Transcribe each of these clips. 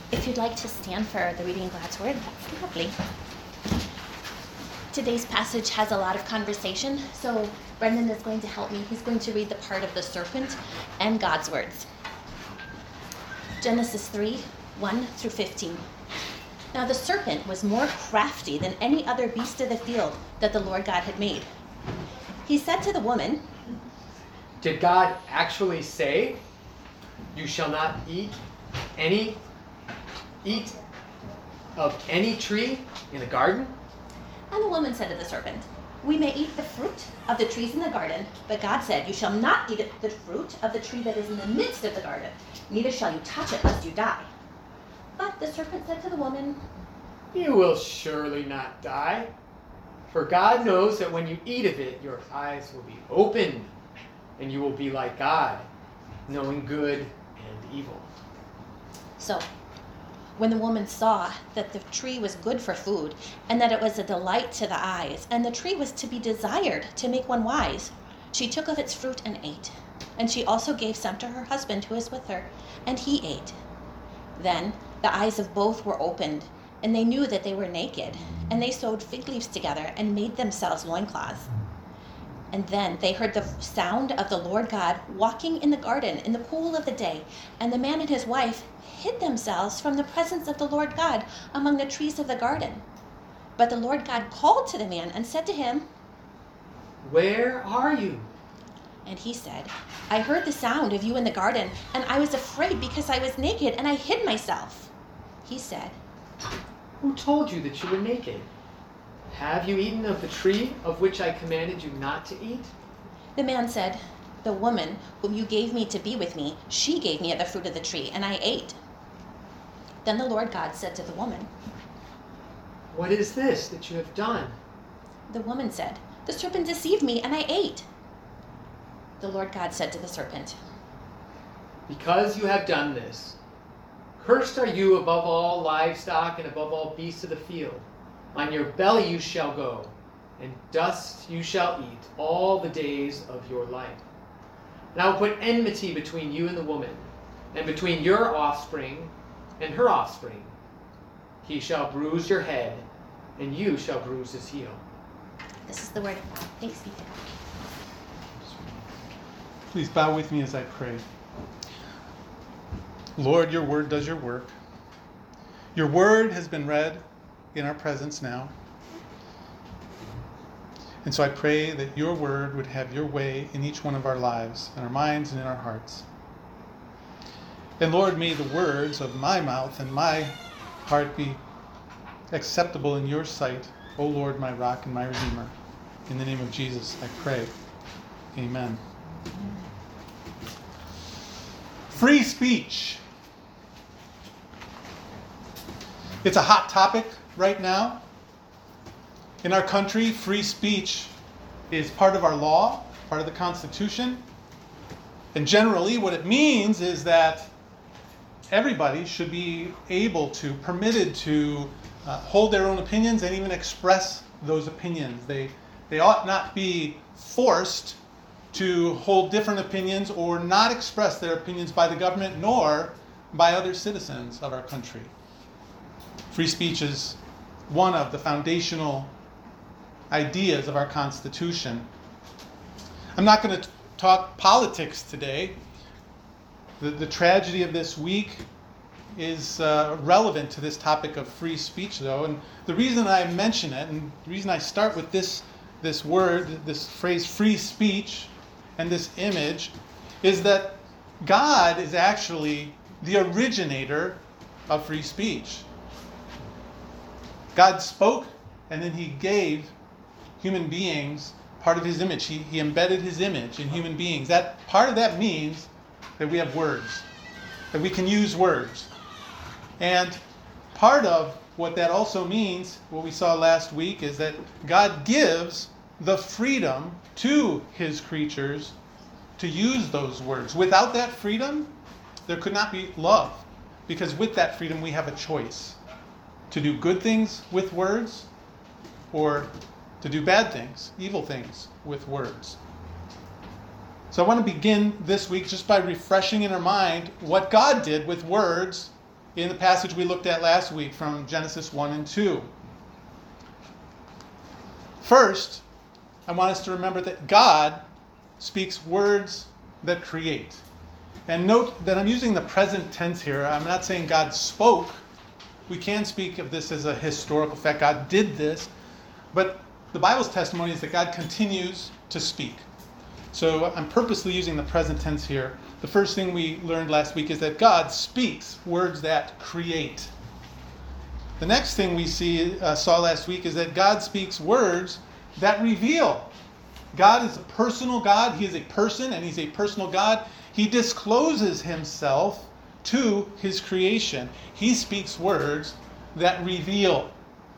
If you'd like to stand for the reading of God's Word, that's lovely. Today's passage has a lot of conversation, so Brendan is going to help me. He's going to read the part of the serpent and God's words. Genesis 3, 1 through 15. Now the serpent was more crafty than any other beast of the field that the Lord God had made. He said to the woman, "Did God actually say, 'You shall not eat of any tree in the garden'?" And the woman said to the serpent, "We may eat the fruit of the trees in the garden, but God said, 'You shall not eat the fruit of the tree that is in the midst of the garden, neither shall you touch it, lest you die.' But the serpent said to the woman, "You will surely not die. For God knows that when you eat of it, your eyes will be opened, and you will be like God, knowing good and evil." So, when the woman saw that the tree was good for food, and that it was a delight to the eyes, and the tree was to be desired to make one wise, she took of its fruit and ate. And she also gave some to her husband who was with her, and he ate. Then the eyes of both were opened, and they knew that they were naked, and they sewed fig leaves together and made themselves loincloths. And then they heard the sound of the Lord God walking in the garden in the cool of the day, and the man and his wife hid themselves from the presence of the Lord God among the trees of the garden. But the Lord God called to the man and said to him, "Where are you?" And he said, "I heard the sound of you in the garden, and I was afraid because I was naked, and I hid myself." He said, "Who told you that you were naked? Have you eaten of the tree of which I commanded you not to eat?" The man said, "The woman whom you gave me to be with me, she gave me of the fruit of the tree, and I ate." Then the Lord God said to the woman, "What is this that you have done?" The woman said, "The serpent deceived me, and I ate." The Lord God said to the serpent, "Because you have done this, cursed are you above all livestock and above all beasts of the field. On your belly you shall go, and dust you shall eat all the days of your life. And I will put enmity between you and the woman, and between your offspring and her offspring. He shall bruise your head, and you shall bruise his heel." This is the word of God. Thanks be to God. Please bow with me as I pray. Lord, your word does your work. Your word has been read in our presence now. And so I pray that your word would have your way in each one of our lives, in our minds and in our hearts. And Lord, may the words of my mouth and my heart be acceptable in your sight, O Lord, my rock and my redeemer. In the name of Jesus, I pray. Amen. Free speech. It's a hot topic right now. In our country, free speech is part of our law, part of the Constitution. And generally, what it means is that everybody should be permitted to hold their own opinions and even express those opinions. They ought not be forced to hold different opinions or not express their opinions by the government nor by other citizens of our country. Free speech is one of the foundational ideas of our Constitution. I'm not going to talk politics today. The tragedy of this week is relevant to this topic of free speech, though. And the reason I mention it, and the reason I start with this word, this phrase, free speech, and this image, is that God is actually the originator of free speech. God spoke, and then he gave human beings part of his image. He embedded his image in human beings. Part of that means that we have words, that we can use words. And part of what that also means, what we saw last week, is that God gives the freedom to his creatures to use those words. Without that freedom, there could not be love. Because with that freedom, we have a choice to do good things with words or to do bad things, evil things with words. So I want to begin this week just by refreshing in our mind what God did with words in the passage we looked at last week from Genesis 1 and 2. First, I want us to remember that God speaks words that create. And note that I'm using the present tense here. I'm not saying God spoke. We can speak of this as a historical fact. God did this. But the Bible's testimony is that God continues to speak. So I'm purposely using the present tense here. The first thing we learned last week is that God speaks words that create. The next thing we saw last week is that God speaks words that reveal. God is a personal God. He is a person, and he's a personal God. He discloses himself to his creation. He speaks words that reveal.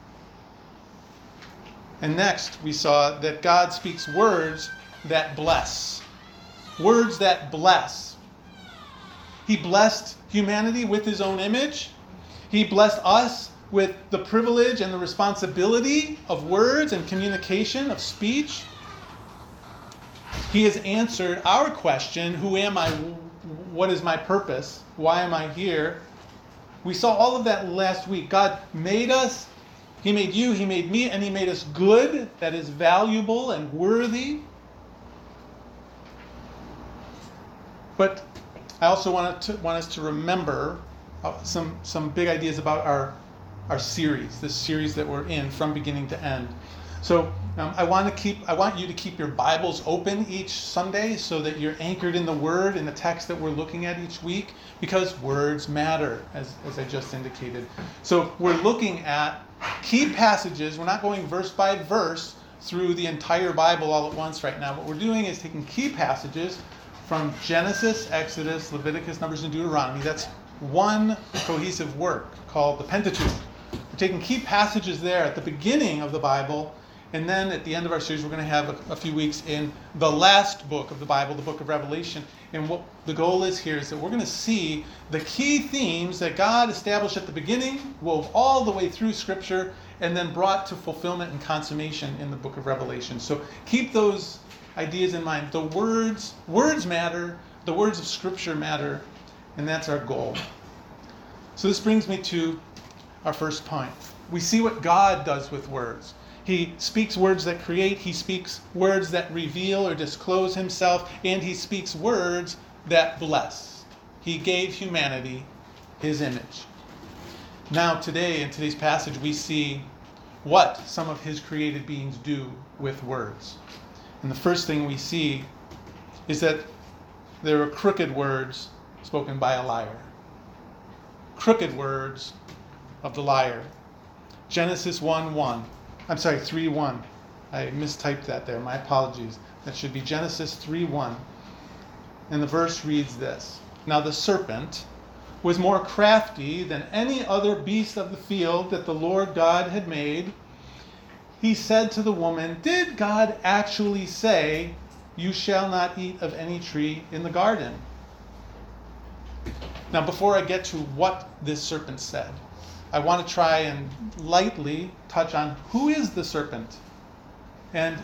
And next, we saw that God speaks words that bless. Words that bless. He blessed humanity with his own image. He blessed us with the privilege and the responsibility of words and communication, of speech. He has answered our question, who am I? What is my purpose? Why am I here? We saw all of that last week. God made us. He made you, he made me, and he made us good, that is valuable and worthy. But I also want us to remember some big ideas about our series, this series that we're in from beginning to end. So I want you to keep your Bibles open each Sunday so that you're anchored in the Word, in the text that we're looking at each week, because words matter, as I just indicated. So we're looking at key passages. We're not going verse by verse through the entire Bible all at once right now. What we're doing is taking key passages from Genesis, Exodus, Leviticus, Numbers, and Deuteronomy. That's one cohesive work called the Pentateuch. We're taking key passages there at the beginning of the Bible, and then at the end of our series, we're going to have a few weeks in the last book of the Bible, the book of Revelation. And what the goal is here is that we're going to see the key themes that God established at the beginning, wove all the way through Scripture, and then brought to fulfillment and consummation in the book of Revelation. So keep those ideas in mind. The words matter, the words of Scripture matter, and that's our goal. So this brings me to our first point. We see what God does with words. He speaks words that create, he speaks words that reveal or disclose himself, and he speaks words that bless. He gave humanity his image. Now today, in today's passage, we see what some of his created beings do with words. And the first thing we see is that there are crooked words spoken by a liar. Crooked words of the liar. Genesis 3:1. I mistyped that there. My apologies. That should be Genesis 3:1. And the verse reads this. Now the serpent was more crafty than any other beast of the field that the Lord God had made. He said to the woman, "Did God actually say, 'You shall not eat of any tree in the garden'?" Now before I get to what this serpent said, I want to try and lightly touch on who is the serpent. And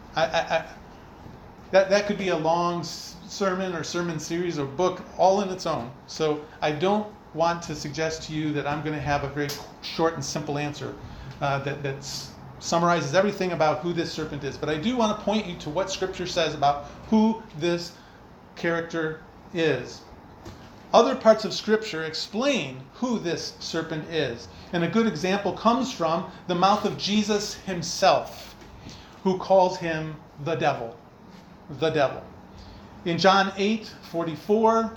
that could be a long sermon or sermon series or book all in its own. So I don't want to suggest to you that I'm going to have a very short and simple answer that summarizes everything about who this serpent is. But I do want to point you to what Scripture says about who this character is. Other parts of Scripture explain who this serpent is. And a good example comes from the mouth of Jesus himself, who calls him the devil. The devil. In John 8:44,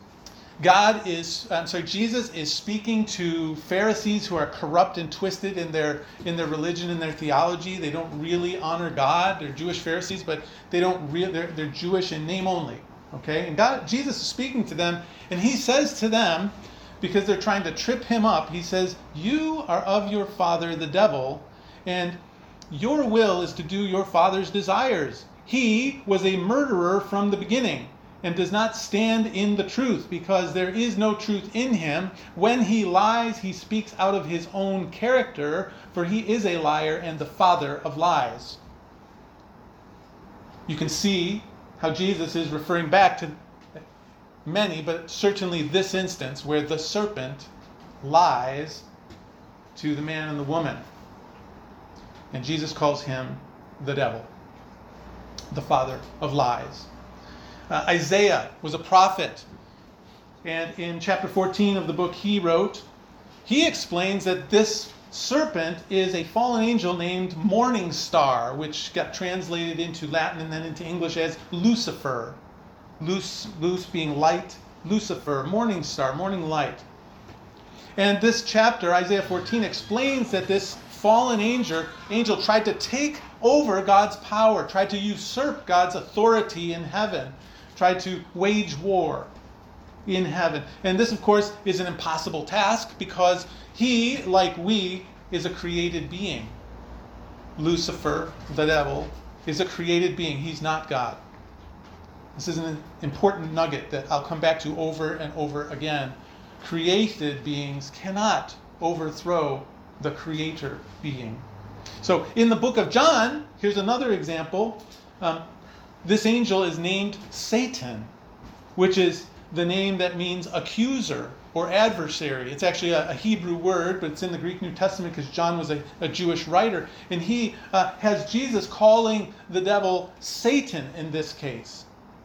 Jesus is speaking to Pharisees who are corrupt and twisted in their religion and their theology. They don't really honor God. They're Jewish Pharisees, but they're Jewish in name only. Okay? And Jesus is speaking to them, and he says to them, because they're trying to trip him up, he says, "You are of your father the devil, and your will is to do your father's desires. He was a murderer from the beginning, and does not stand in the truth, because there is no truth in him. When he lies, he speaks out of his own character, for he is a liar and the father of lies." You can see how Jesus is referring back to many, but certainly this instance where the serpent lies to the man and the woman. And Jesus calls him the devil, the father of lies. Isaiah was a prophet. And in chapter 14 of the book he wrote, he explains that this serpent is a fallen angel named Morning Star, which got translated into Latin and then into English as Lucifer. Luce being light, Lucifer, morning star, morning light. And this chapter, Isaiah 14, explains that this fallen angel tried to take over God's power, tried to usurp God's authority in heaven, tried to wage war in heaven. And this, of course, is an impossible task because he, like we, is a created being. Lucifer, the devil, is a created being. He's not God. This is an important nugget that I'll come back to over and over again. Created beings cannot overthrow the creator being. So in the book of John, here's another example. This angel is named Satan, which is the name that means accuser or adversary. It's actually a Hebrew word, but it's in the Greek New Testament because John was a Jewish writer. And he has Jesus calling the devil Satan in this case.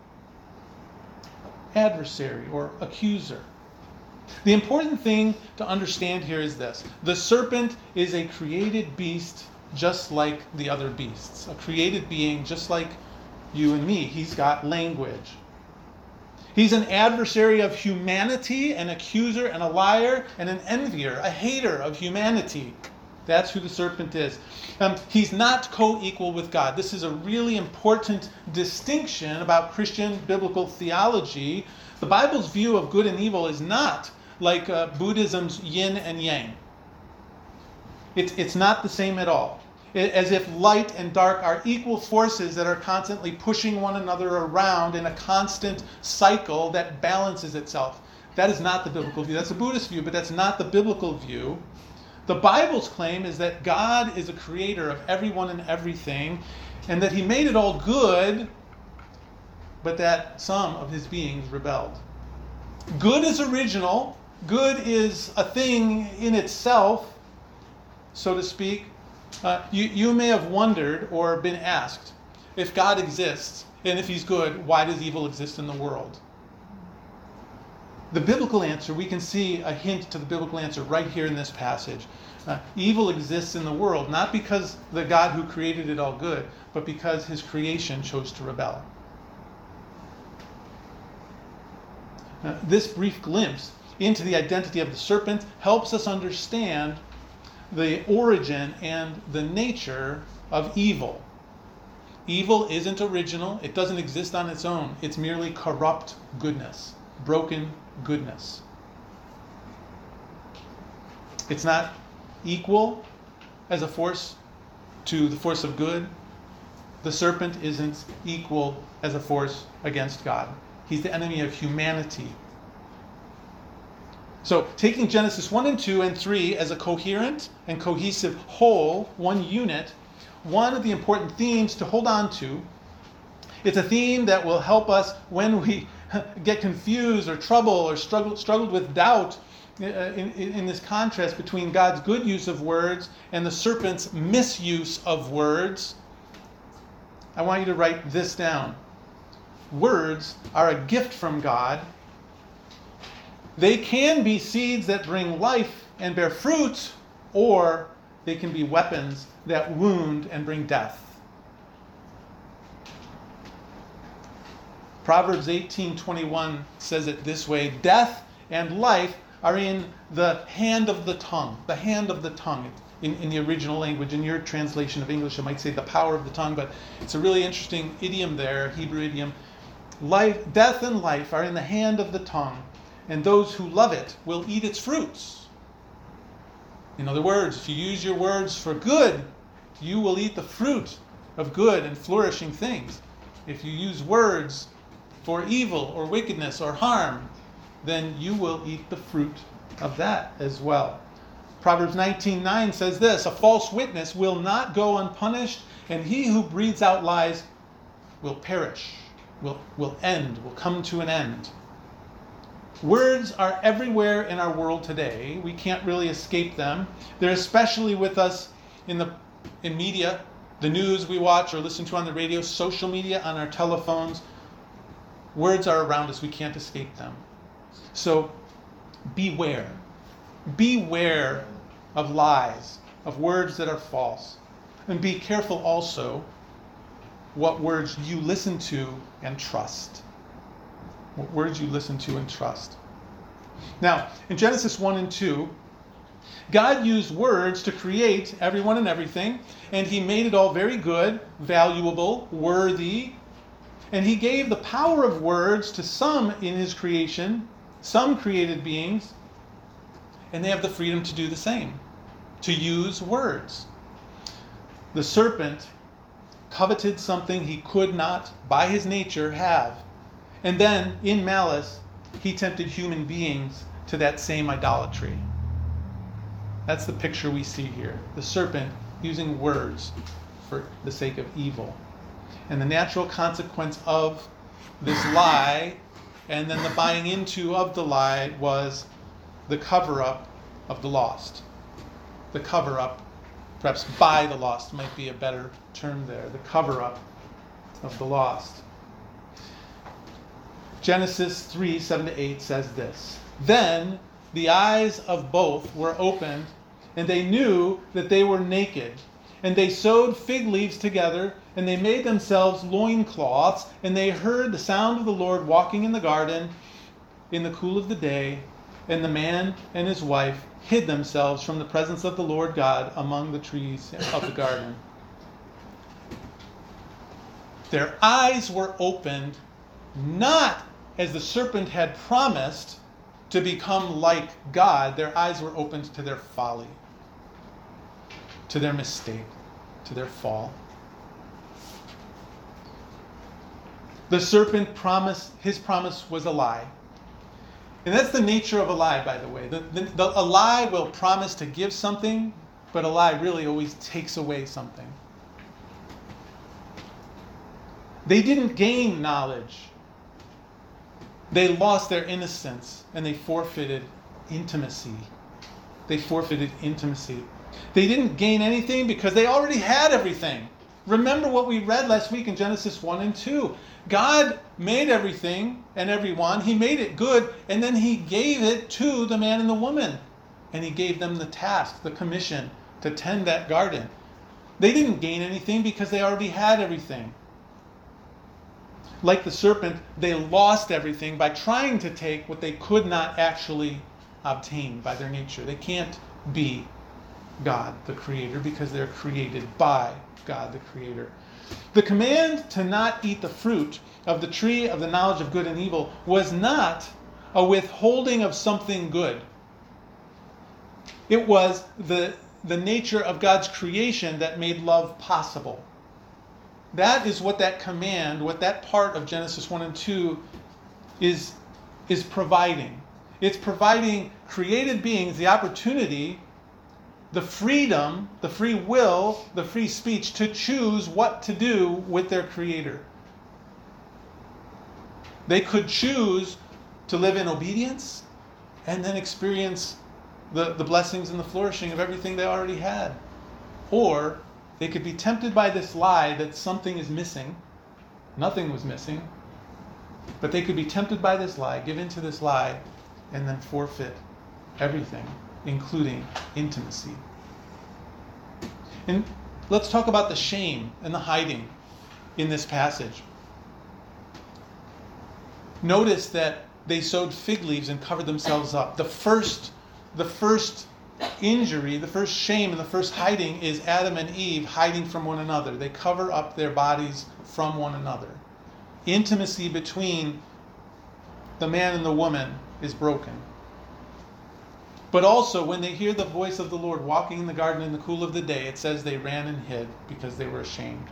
Adversary or accuser. The important thing to understand here is this. The serpent is a created beast just like the other beasts. A created being just like you and me. He's got language. He's an adversary of humanity, an accuser and a liar and an envier, a hater of humanity. That's who the serpent is. He's not co-equal with God. This is a really important distinction about Christian biblical theology. The Bible's view of good and evil is not like Buddhism's yin and yang. It's not the same at all. As if light and dark are equal forces that are constantly pushing one another around in a constant cycle that balances itself. That is not the biblical view. That's a Buddhist view, but that's not the biblical view. The Bible's claim is that God is a creator of everyone and everything, and that he made it all good, but that some of his beings rebelled. Good is original. Good is a thing in itself, so to speak. You may have wondered or been asked, if God exists, and if he's good, why does evil exist in the world? The biblical answer, we can see a hint to the biblical answer right here in this passage. Evil exists in the world, not because the God who created it all good, but because his creation chose to rebel. This brief glimpse into the identity of the serpent helps us understand the origin and the nature of evil. Evil isn't original. It doesn't exist on its own. It's merely corrupt goodness, broken goodness. It's not equal as a force to the force of good. The serpent isn't equal as a force against God. He's the enemy of humanity. So, taking Genesis 1 and 2 and 3 as a coherent and cohesive whole, one unit, one of the important themes to hold on to, it's a theme that will help us when we get confused or trouble or struggled with doubt in this contrast between God's good use of words and the serpent's misuse of words. I want you to write this down. Words are a gift from God. They can be seeds that bring life and bear fruit, or they can be weapons that wound and bring death. Proverbs 18:21 says it this way: death and life are in the hand of the tongue. The hand of the tongue. In the original language, in your translation of English, it might say the power of the tongue, but it's a really interesting idiom there, Hebrew idiom. Death and life are in the hand of the tongue, and those who love it will eat its fruits. In other words, if you use your words for good, you will eat the fruit of good and flourishing things. If you use words for evil or wickedness or harm, then you will eat the fruit of that as well. Proverbs 19:9 says this: a false witness will not go unpunished, and he who breathes out lies will perish, will end, will come to an end. Words are everywhere in our world today. We can't really escape them. They're especially with us in media, the news we watch or listen to on the radio, social media, on our telephones. Words are around us. We can't escape them. So beware. Beware of lies, of words that are false. And be careful also what words you listen to and trust. What words you listen to and trust. Now, in Genesis 1 and 2, God used words to create everyone and everything, and he made it all very good, valuable, worthy. And he gave the power of words to some in his creation, some created beings, and they have the freedom to do the same, to use words. The serpent coveted something he could not, by his nature, have. And then, in malice, he tempted human beings to that same idolatry. That's the picture we see here. The serpent using words for the sake of evil. And the natural consequence of this lie, and then the buying into of the lie, was the cover-up of the lost. The cover-up, perhaps by the lost might be a better term there. The cover-up of the lost. Genesis 3, 7-8 says this. Then the eyes of both were opened, and they knew that they were naked. And they sewed fig leaves together, and they made themselves loincloths, and they heard the sound of the Lord walking in the garden in the cool of the day. And the man and his wife hid themselves from the presence of the Lord God among the trees of the garden. Their eyes were opened, not as the serpent had promised, to become like God. Their eyes were opened to their folly, to their mistake, to their fall. The serpent his promise was a lie. And that's the nature of a lie, by the way. A lie will promise to give something, but a lie really always takes away something. They didn't gain knowledge. They lost their innocence, and they forfeited intimacy. They forfeited intimacy. They didn't gain anything because they already had everything. Remember what we read last week in Genesis 1 and 2. God made everything and everyone. He made it good, and then he gave it to the man and the woman. And he gave them the task, the commission, to tend that garden. They didn't gain anything because they already had everything. Like the serpent, they lost everything by trying to take what they could not actually obtain by their nature. They can't be God, the Creator, because they're created by God, the Creator. The command to not eat the fruit of the tree of the knowledge of good and evil was not a withholding of something good. It was the nature of God's creation that made love possible. That is what that command, what that part of Genesis 1 and 2 is providing. It's providing created beings the opportunity, the freedom, the free will, the free speech to choose what to do with their Creator. They could choose to live in obedience and then experience the blessings and the flourishing of everything they already had. Or they could be tempted by this lie that something is missing. Nothing was missing. But they could be tempted by this lie, give in to this lie, and then forfeit everything, including intimacy. And let's talk about the shame and the hiding in this passage. Notice that they sewed fig leaves and covered themselves up. The first injury, the first shame and the first hiding is Adam and Eve hiding from one another. They cover up their bodies from one another. Intimacy between the man and the woman is broken. But also, when they hear the voice of the Lord walking in the garden in the cool of the day, it says they ran and hid because they were ashamed.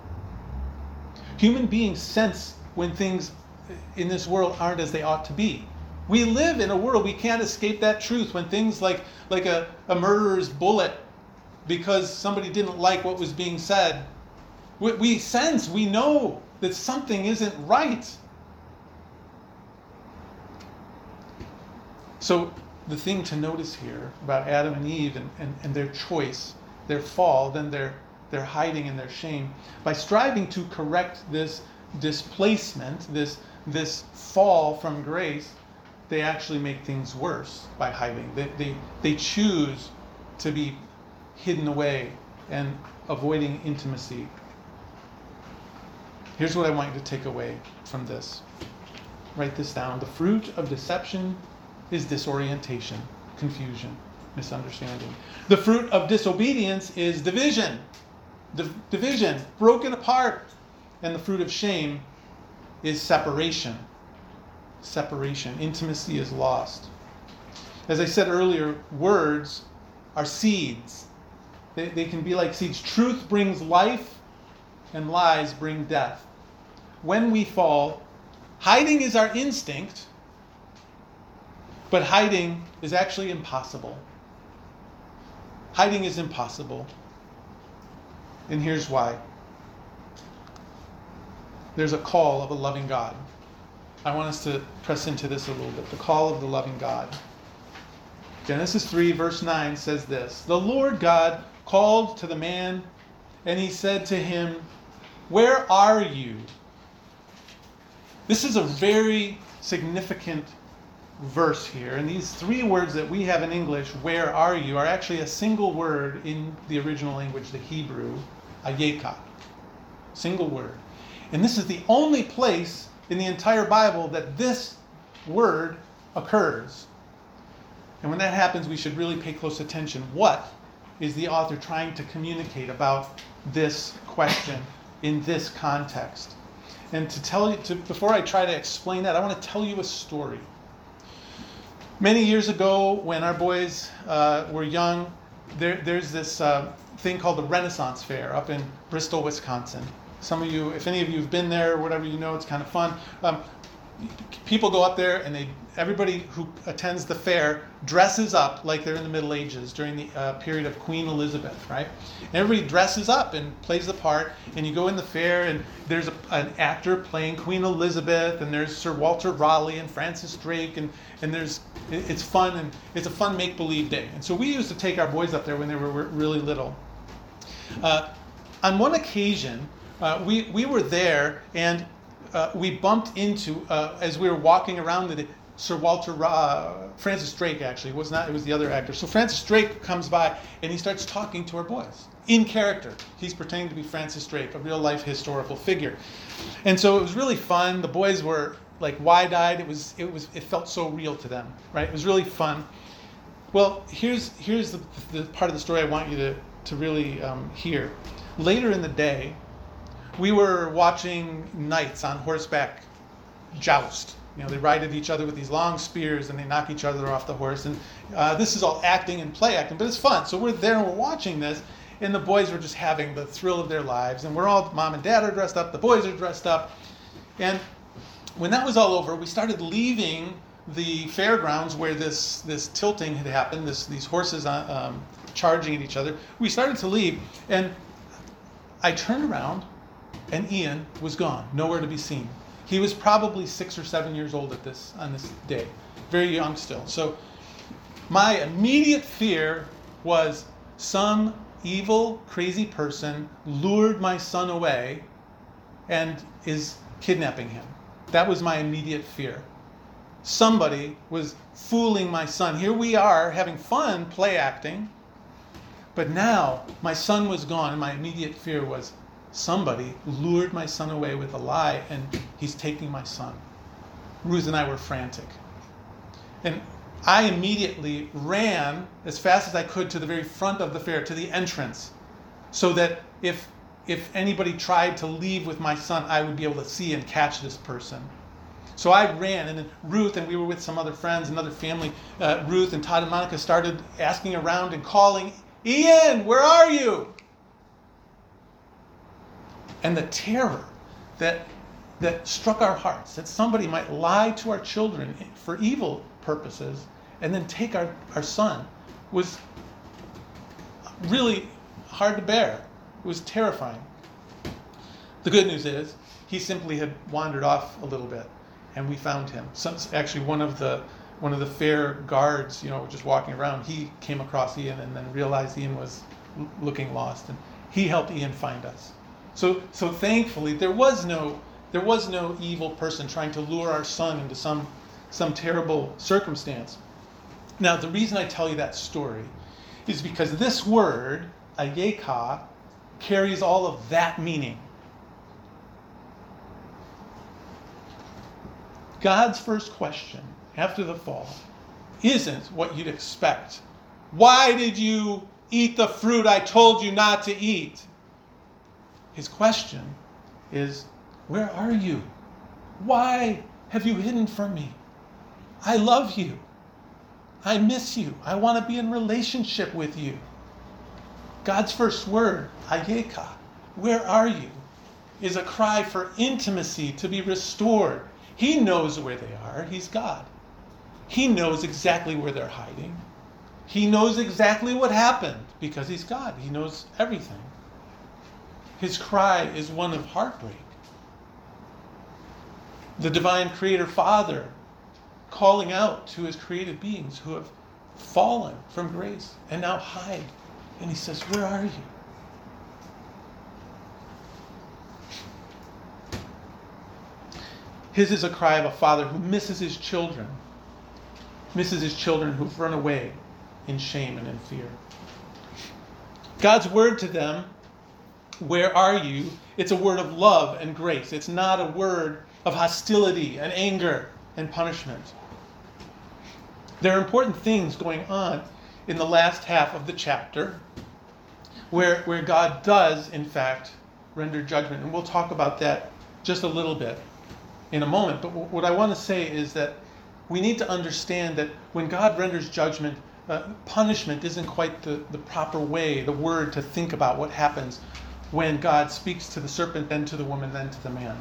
Human beings sense when things in this world aren't as they ought to be. We live in a world, we can't escape that truth. When things like a murderer's bullet because somebody didn't like what was being said, we sense, we know that something isn't right. So the thing to notice here about Adam and Eve and their choice, their fall, then their hiding and their shame, by striving to correct this displacement, this fall from grace, they actually make things worse by hiding. They choose to be hidden away and avoiding intimacy. Here's what I want you to take away from this. Write this down. The fruit of deception is disorientation, confusion, misunderstanding. The fruit of disobedience is division. Division, broken apart. And the fruit of shame is separation. Separation. Intimacy is lost. As I said earlier, words are seeds. They can be like seeds. Truth brings life, and lies bring death. When we fall, hiding is our instinct, but hiding is actually impossible. Hiding is impossible. And here's why. There's a call of a loving God. I want us to press into this a little bit. The call of the loving God. Genesis 3 verse 9 says this. The Lord God called to the man, and he said to him, "Where are you?" This is a very significant verse here. And these three words that we have in English, "where are you," are actually a single word in the original language, the Hebrew, ayeka. Single word. And this is the only place in the entire Bible that this word occurs. And when that happens, we should really pay close attention. What is the author trying to communicate about this question in this context? And before I try to explain that, I want to tell you a story. Many years ago, when our boys were young, there's this thing called the Renaissance Fair up in Bristol, Wisconsin. Some of you, if any of you have been there or whatever, you know it's kind of fun. People go up there, and everybody who attends the fair dresses up like they're in the Middle Ages during the period of Queen Elizabeth, right? And everybody dresses up and plays the part, and you go in the fair, and there's an actor playing Queen Elizabeth, and there's Sir Walter Raleigh and Francis Drake, and it's fun, and it's a fun make-believe day. And so we used to take our boys up there when they were really little. On one occasion, we were there, and we bumped into, as we were walking around, Sir Walter, Francis Drake actually, it was the other actor. So Francis Drake comes by, and he starts talking to our boys, in character. He's pretending to be Francis Drake, a real life historical figure. And so it was really fun. The boys were like wide-eyed. It felt so real to them, right? It was really fun. Well, here's the part of the story I want you to really hear. Later in the day, we were watching knights on horseback joust. They ride at each other with these long spears, and they knock each other off the horse. And this is all acting and play acting, but it's fun. So we're there and we're watching this, and the boys were just having the thrill of their lives. And we're all, mom and dad are dressed up, the boys are dressed up. And when that was all over, we started leaving the fairgrounds where this tilting had happened, these horses charging at each other. We started to leave, and I turned around, and Ian was gone, nowhere to be seen. He was probably 6 or 7 years old on this day, very young still. So my immediate fear was some evil, crazy person lured my son away and is kidnapping him. That was my immediate fear. Somebody was fooling my son. Here we are having fun play acting, but now my son was gone, and my immediate fear was somebody lured my son away with a lie, and he's taking my son. Ruth and I were frantic. And I immediately ran as fast as I could to the very front of the fair, to the entrance, so that if anybody tried to leave with my son, I would be able to see and catch this person. So I ran, and then Ruth, and we were with some other friends, another family, Ruth and Todd and Monica started asking around and calling, "Ian, where are you?" And the terror that struck our hearts, that somebody might lie to our children for evil purposes and then take our son, was really hard to bear. It was terrifying. The good news is he simply had wandered off a little bit, and we found him. Actually, one of the one of the fair guards, just walking around, he came across Ian and then realized Ian was looking lost, and he helped Ian find us. So thankfully, there was no evil person trying to lure our son into some terrible circumstance. Now, the reason I tell you that story is because this word, ayeka, carries all of that meaning. God's first question after the fall isn't what you'd expect. Why did you eat the fruit I told you not to eat? His question is, where are you? Why have you hidden from me? I love you. I miss you. I want to be in relationship with you. God's first word, ayeka, where are you, is a cry for intimacy to be restored. He knows where they are. He's God. He knows exactly where they're hiding. He knows exactly what happened because he's God. He knows everything. His cry is one of heartbreak. The divine creator Father calling out to his created beings who have fallen from grace and now hide. And he says, where are you? His is a cry of a father who misses his children who've run away in shame and in fear. God's word to them, where are you? It's a word of love and grace. It's not a word of hostility and anger and punishment. There are important things going on in the last half of the chapter where God does, in fact, render judgment. And we'll talk about that just a little bit in a moment. But what I want to say is that we need to understand that when God renders judgment, punishment isn't quite the proper way, the word to think about what happens when God speaks to the serpent, then to the woman, then to the man.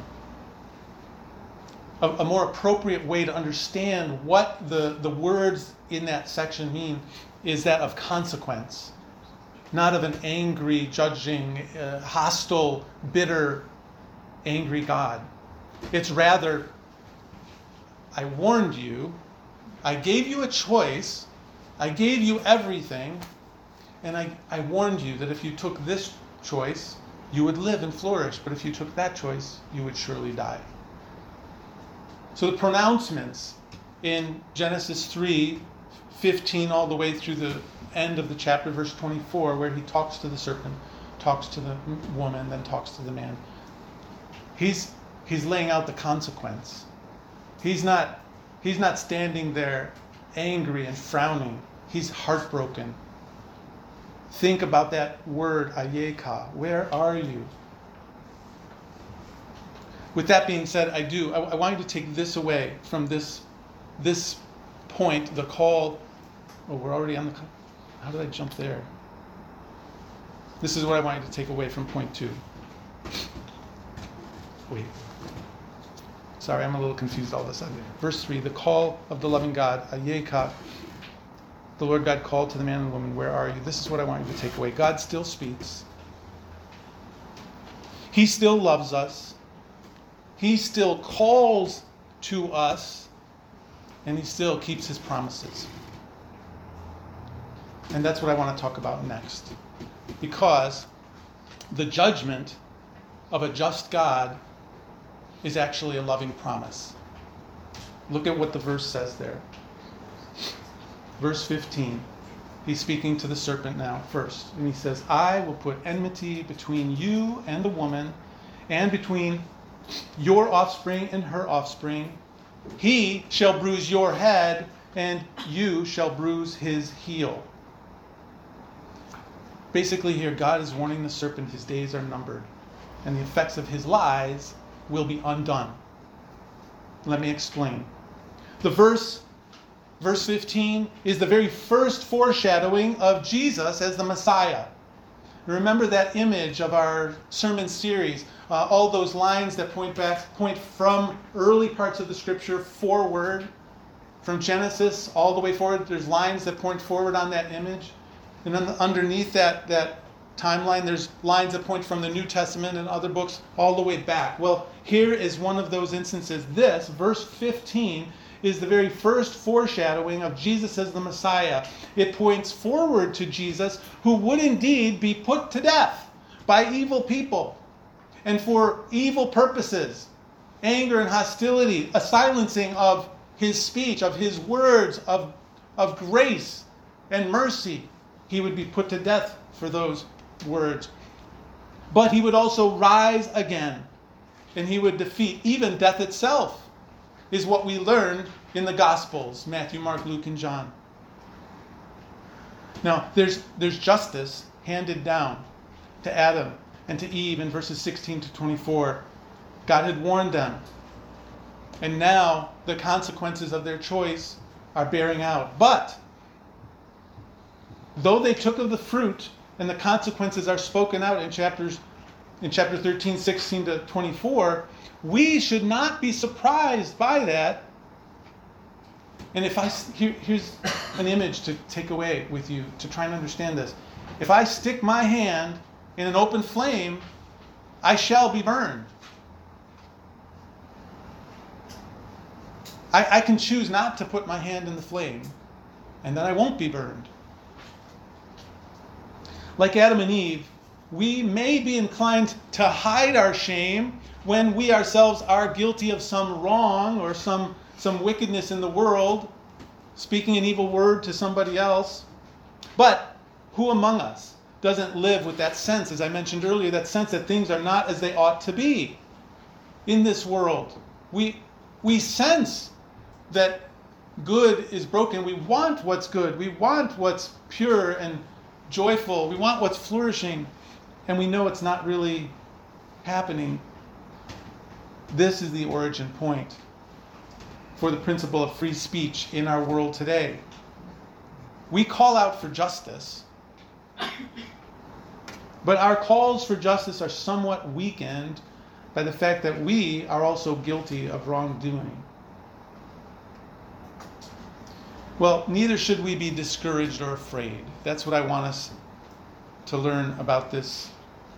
A more appropriate way to understand what the words in that section mean is that of consequence, not of an angry, judging, hostile, bitter, angry God. It's rather, I warned you, I gave you a choice, I gave you everything, and I warned you that if you took this choice, you would live and flourish, but if you took that choice, you would surely die. So the pronouncements in Genesis 3:15 all the way through the end of the chapter, verse 24, where he talks to the serpent, talks to the woman, then talks to the man. He's laying out the consequence. He's not standing there angry and frowning. He's heartbroken. Think about that word, ayeka. Where are you? With that being said, I want you to take this away from this point, the call. Oh, we're already on the... How did I jump there? This is what I want you to take away from point 2. Wait. Sorry, I'm a little confused all of a sudden. Verse 3, the call of the loving God, ayeka. The Lord God called to the man and woman, where are you? This is what I want you to take away. God still speaks. He still loves us. He still calls to us. And he still keeps his promises. And that's what I want to talk about next. Because the judgment of a just God is actually a loving promise. Look at what the verse says there. Verse 15. He's speaking to the serpent now first. And he says, I will put enmity between you and the woman, and between your offspring and her offspring. He shall bruise your head, and you shall bruise his heel. Basically here, God is warning the serpent his days are numbered, and the effects of his lies will be undone. Let me explain. The verse 15, is the very first foreshadowing of Jesus as the Messiah. Remember that image of our sermon series, all those lines that point from early parts of the scripture forward, from Genesis all the way forward. There's lines that point forward on that image. And then underneath that timeline, there's lines that point from the New Testament and other books all the way back. Well, here is one of those instances. This, verse 15, is the very first foreshadowing of Jesus as the Messiah. It points forward to Jesus, who would indeed be put to death by evil people and for evil purposes, anger and hostility, a silencing of his speech, of his words, of grace and mercy. He would be put to death for those words. But he would also rise again, and he would defeat even death itself, is what we learn in the Gospels, Matthew, Mark, Luke, and John. Now, there's justice handed down to Adam and to Eve in verses 16 to 24. God had warned them, and now the consequences of their choice are bearing out. But though they took of the fruit, and the consequences are spoken out in chapter 13, 16 to 24, we should not be surprised by that. And here's an image to take away with you to try and understand this. If I stick my hand in an open flame, I shall be burned. I can choose not to put my hand in the flame, and then I won't be burned. Like Adam and Eve, we may be inclined to hide our shame when we ourselves are guilty of some wrong or some wickedness in the world, speaking an evil word to somebody else. But who among us doesn't live with that sense, as I mentioned earlier, that sense that things are not as they ought to be in this world? We sense that good is broken. We want what's good. We want what's pure and joyful. We want what's flourishing, and we know it's not really happening. This is the origin point for the principle of free speech in our world today. We call out for justice, but our calls for justice are somewhat weakened by the fact that we are also guilty of wrongdoing. Well, neither should we be discouraged or afraid. That's what I want us to learn about this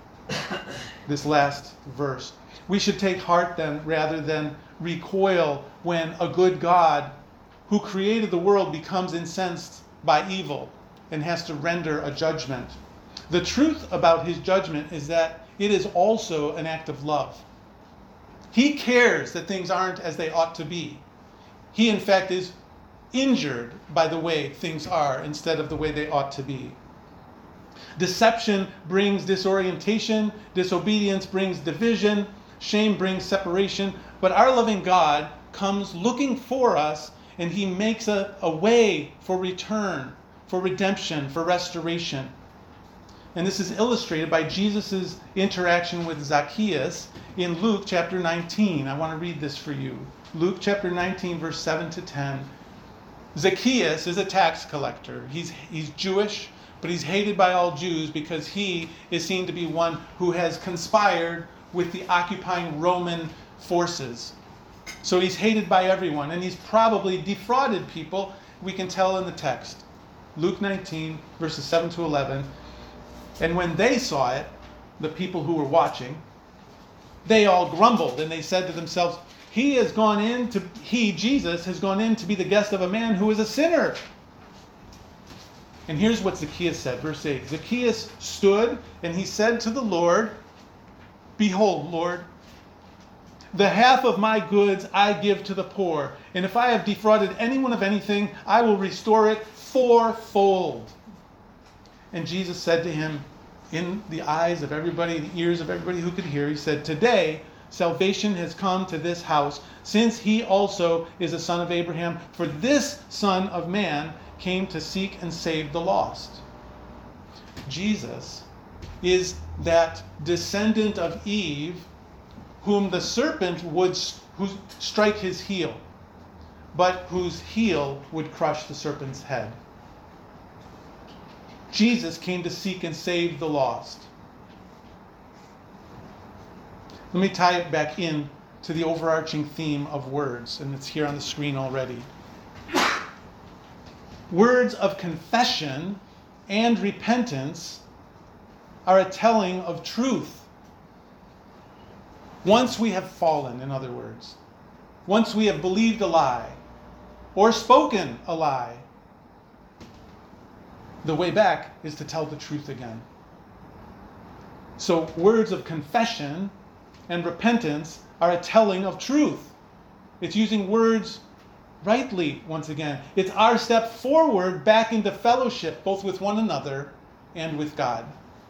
last verse. We should take heart then, rather than recoil when a good God who created the world becomes incensed by evil and has to render a judgment. The truth about his judgment is that it is also an act of love. He cares that things aren't as they ought to be. He, in fact, is injured by the way things are instead of the way they ought to be. Deception brings disorientation, disobedience brings division, shame brings separation, but our loving God comes looking for us, and he makes a way for return, for redemption, for restoration. And this is illustrated by Jesus' interaction with Zacchaeus in Luke chapter 19. I want to read this for you. Luke chapter 19, verse 7 to 10. Zacchaeus is a tax collector. He's Jewish, but he's hated by all Jews because he is seen to be one who has conspired with the occupying Roman forces. So he's hated by everyone, and he's probably defrauded people. We can tell in the text. Luke 19, verses 7 to 11. And when they saw it, the people who were watching, they all grumbled, and they said to themselves, Jesus, has gone in to be the guest of a man who is a sinner. And here's what Zacchaeus said, verse 8. Zacchaeus stood, and he said to the Lord, "Behold, Lord, the half of my goods I give to the poor, and if I have defrauded anyone of anything, I will restore it fourfold." And Jesus said to him, in the eyes of everybody, the ears of everybody who could hear, he said, "Today salvation has come to this house, since he also is a son of Abraham. For this Son of Man came to seek and save the lost." Jesus is that descendant of Eve whom the serpent would strike his heel, but whose heel would crush the serpent's head. Jesus came to seek and save the lost. Let me tie it back in to the overarching theme of words, and it's here on the screen already. Words of confession and repentance are a telling of truth. Once we have fallen, in other words, once we have believed a lie, or spoken a lie, the way back is to tell the truth again. So words of confession and repentance are a telling of truth. It's using words rightly once again. It's our step forward back into fellowship, both with one another and with God.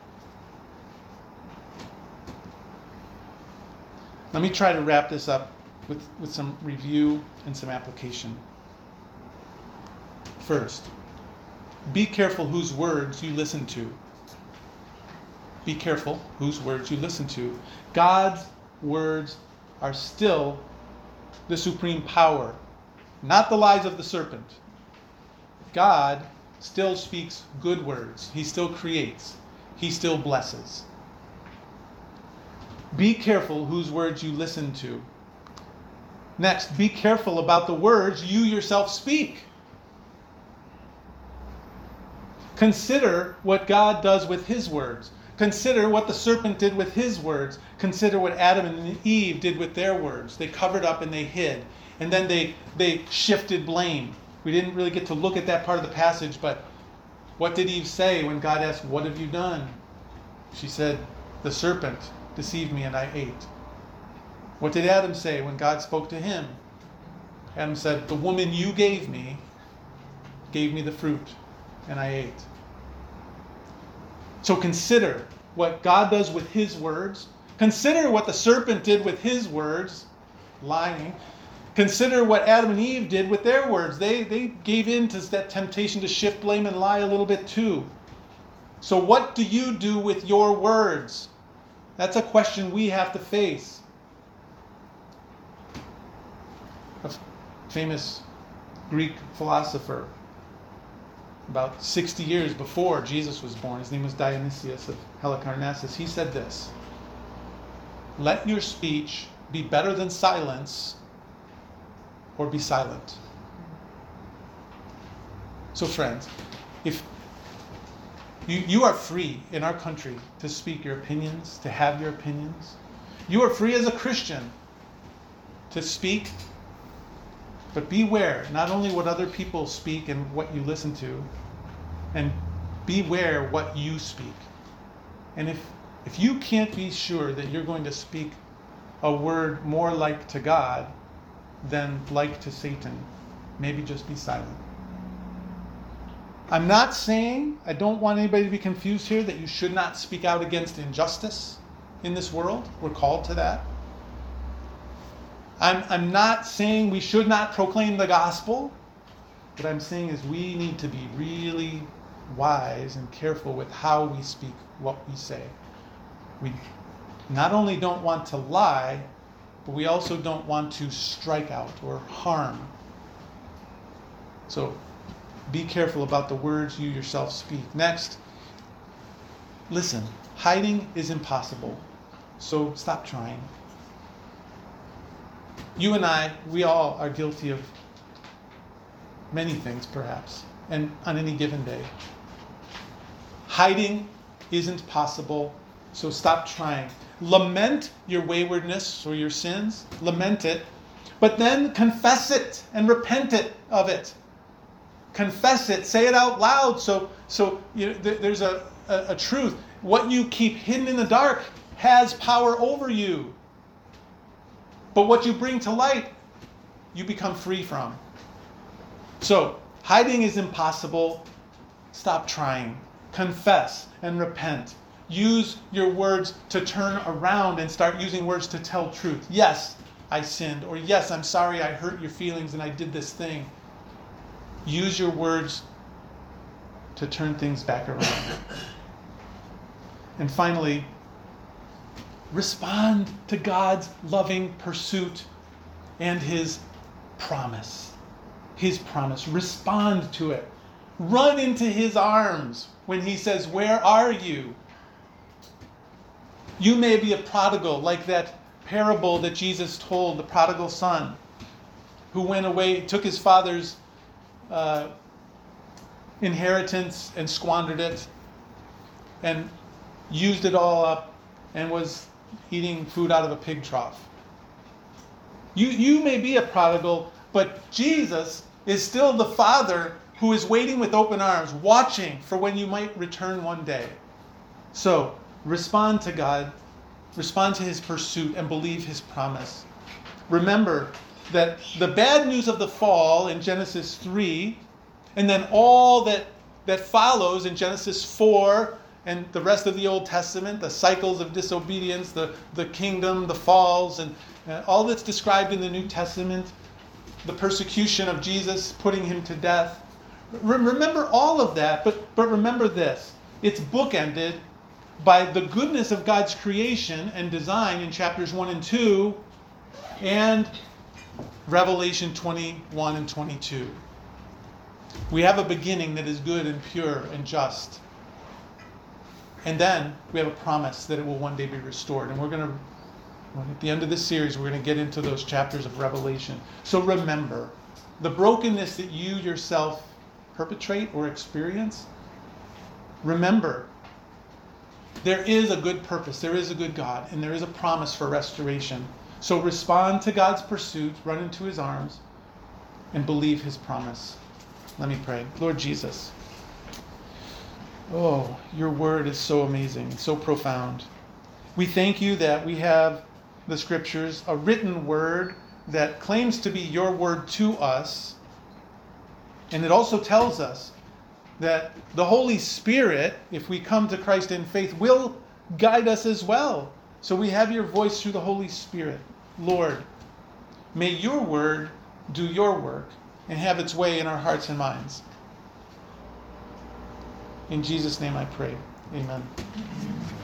Let me try to wrap this up with some review and some application. First, be careful whose words you listen to. Be careful whose words you listen to. God's words are still the supreme power, not the lies of the serpent. God still speaks good words. He still creates. He still blesses. Be careful whose words you listen to. Next, be careful about the words you yourself speak. Consider what God does with his words. Consider what the serpent did with his words. Consider what Adam and Eve did with their words. They covered up and they hid. And then they shifted blame. We didn't really get to look at that part of the passage, but what did Eve say when God asked, "What have you done?" She said, "The serpent deceived me and I ate." What did Adam say when God spoke to him? Adam said, "The woman you gave me the fruit and I ate." So consider what God does with his words. Consider what the serpent did with his words, lying. Consider what Adam and Eve did with their words. They gave in to that temptation to shift blame and lie a little bit too. So what do you do with your words? That's a question we have to face. A famous Greek philosopher, about 60 years before Jesus was born, his name was Dionysius of Halicarnassus, he said this: "Let your speech be better than silence, or be silent." So friends, if you are free in our country to speak your opinions, to have your opinions. You are free as a Christian to speak, but beware not only what other people speak and what you listen to, and beware what you speak. And if you can't be sure that you're going to speak a word more like to God than like to Satan, maybe just be silent. I'm not saying, I don't want anybody to be confused here, that you should not speak out against injustice in this world. We're called to that. I'm not saying we should not proclaim the gospel. What I'm saying is we need to be really wise and careful with how we speak, what we say. We not only don't want to lie, but we also don't want to strike out or harm. So be careful about the words you yourself speak. Next, listen. Hiding is impossible, so stop trying. You and I, we all are guilty of many things, perhaps, and on any given day. Hiding isn't possible, so stop trying. Lament your waywardness or your sins. Lament it, but then confess it and repent of it. Confess it. Say it out loud. So there's a truth. What you keep hidden in the dark has power over you. But what you bring to light, you become free from. So hiding is impossible. Stop trying. Confess and repent. Use your words to turn around and start using words to tell truth. Yes, I sinned. Or yes, I'm sorry I hurt your feelings and I did this thing. Use your words to turn things back around. And finally, respond to God's loving pursuit and his promise. His promise. Respond to it. Run into his arms when he says, "Where are you?" You may be a prodigal, like that parable that Jesus told, the prodigal son, who went away, took his father's inheritance and squandered it, and used it all up, and was eating food out of a pig trough. You may be a prodigal, but Jesus is still the Father who is waiting with open arms, watching for when you might return one day. So, respond to God, respond to his pursuit, and believe his promise. Remember that the bad news of the fall in Genesis 3, and then all that follows in Genesis 4 and the rest of the Old Testament, the cycles of disobedience, the kingdom, the falls, and all that's described in the New Testament, the persecution of Jesus, putting him to death. Remember all of that, but remember this. It's bookended by the goodness of God's creation and design in chapters 1 and 2 and Revelation 21 and 22. We have a beginning that is good and pure and just. And then we have a promise that it will one day be restored. And at the end of this series, we're going to get into those chapters of Revelation. So remember, the brokenness that you yourself perpetrate or experience, remember, there is a good purpose, there is a good God, and there is a promise for restoration. So respond to God's pursuit, run into his arms, and believe his promise. Let me pray. Lord Jesus, oh, your word is so amazing, so profound. We thank you that we have the scriptures, a written word that claims to be your word to us. And it also tells us that the Holy Spirit, if we come to Christ in faith, will guide us as well. So we have your voice through the Holy Spirit. Lord, may your word do your work and have its way in our hearts and minds. In Jesus' name I pray. Amen.